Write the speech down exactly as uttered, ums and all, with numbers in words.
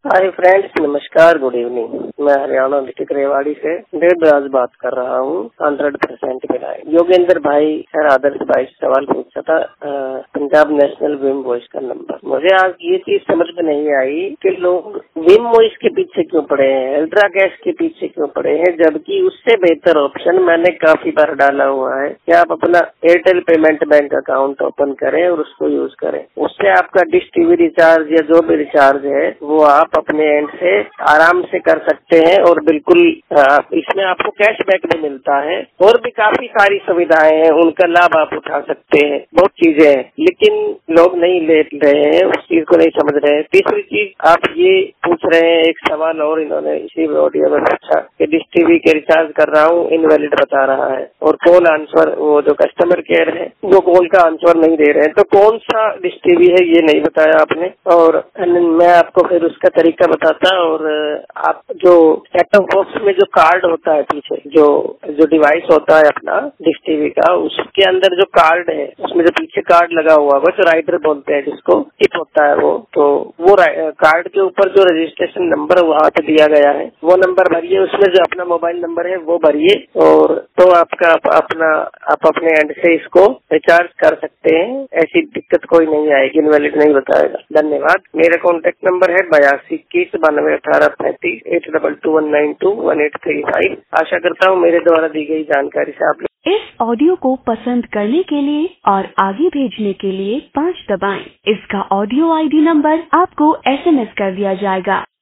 हाय friends, नमस्कार, good evening. मैं Haryana district Rewari से देवराज बात कर रहा हूँ। हंड्रेड परसेंट मिला है। योगेंद्र भाई सर आदर्श भाई से सवाल पूछा था पंजाब नेशनल विम वॉइस का नंबर। मुझे आज ये चीज समझ में नहीं आई कि लोग विम वॉइस के पीछे क्यों पड़े हैं, अल्ट्रा गैस के पीछे क्यों पड़े हैं, जबकि उससे बेहतर ऑप्शन मैंने काफी बार डाला हुआ है कि आप अपना Airtel payment bank account open करें और उसको यूज करें। उससे आपका डिश टीवी रिचार्ज या जो भी रिचार्ज है वो आप अपने एंड से आराम से कर सकते हैं और बिल्कुल इसमें आपको कैशबैक भी मिलता है और भी काफी सारी सुविधाएं हैं, उनका लाभ आप उठा सकते हैं। बहुत चीजें हैं, लेकिन लोग नहीं ले रहे हैं, उस चीज को नहीं समझ रहे हैं। तीसरी चीज आप ये पूछ रहे हैं, एक सवाल और इन्होंने इसी ऑडियो में पूछा कि डिश टीवी के रिचार्ज कर रहा हूँ, इनवैलिड बता रहा है और कॉल आंसर, वो जो कस्टमर केयर है वो कॉल का आंसर नहीं दे रहे हैं। तो कौन सा डिश टीवी है ये नहीं बताया आपने, और मैं आपको फिर उसका तरीका बताता। और आप जो सेट टॉप बॉक्स में जो कार्ड होता है पीछे, जो जो डिवाइस होता है अपना डिश टीवी का, उसके अंदर जो कार्ड है, उसमें जो पीछे कार्ड लगा हुआ है, जो राइडर बोलते हैं जिसको, टिप होता है वो, तो वो कार्ड के ऊपर जो रजिस्ट्रेशन नंबर वहाँ पे दिया गया है वो नंबर भरिए, उसमें जो अपना मोबाइल नंबर है वो भरिए, और तो आपका अपना आप अपने एंड से इसको रिचार्ज कर सकते हैं। ऐसी दिक्कत कोई नहीं आएगी, इनवैलिड नहीं बताएगा। धन्यवाद। मेरा कॉन्टेक्ट नंबर है बयासी इक्कीस बानवे अठारह पैंतीस eight double two one nine two one eight three five. आशा करता हूँ मेरे द्वारा दी गई जानकारी से आप इस ऑडियो को पसंद करने के लिए और आगे भेजने के लिए पाँच दबाएं। इसका ऑडियो आईडी नंबर आपको एसएमएस कर दिया जाएगा।